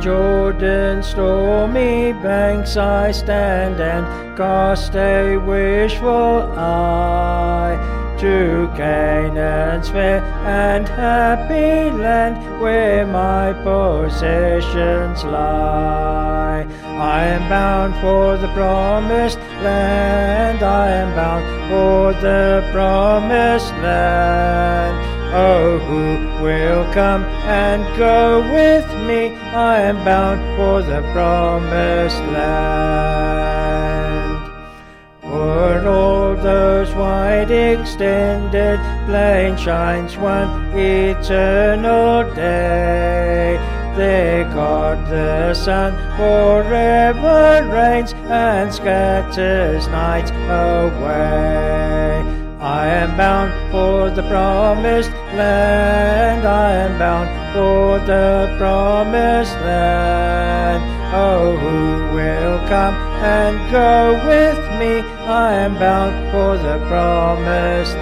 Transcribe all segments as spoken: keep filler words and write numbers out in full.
Jordan's stormy banks I stand and cast a wishful eye to Canaan's fair and happy land where my possessions lie. I am bound for the promised land, I am bound for the promised land. Oh, who will come and go with me? I am bound for the promised land. O'er all those wide extended plains shines one eternal day. There God the Son forever reigns and scatters night away. I am bound for the promised land, I am bound for the promised land. Oh, who will come and go with me? I am bound for the promised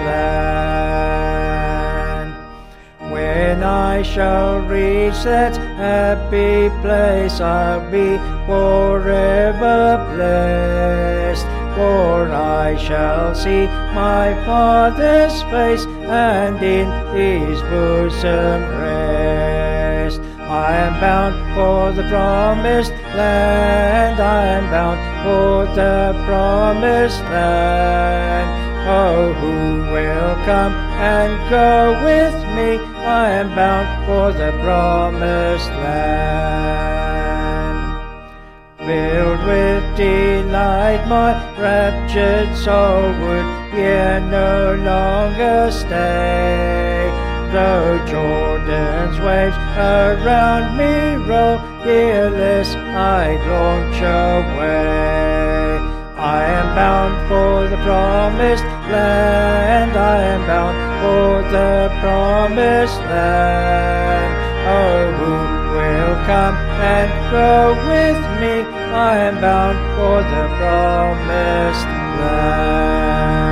land. When I shall reach that happy place, I'll be forever blessed. For I shall see my Father's face, and in His bosom rest. I am bound for the promised land, I am bound for the promised land. Oh, who will come and go with me? I am bound for the promised land. Filled with delight, my raptured soul would here no longer stay. Though Jordan's waves around me roll, fearless I'd launch away. I am bound for the promised land, I am bound for the promised land. Oh, who will come and go with me? I am bound for the promised land.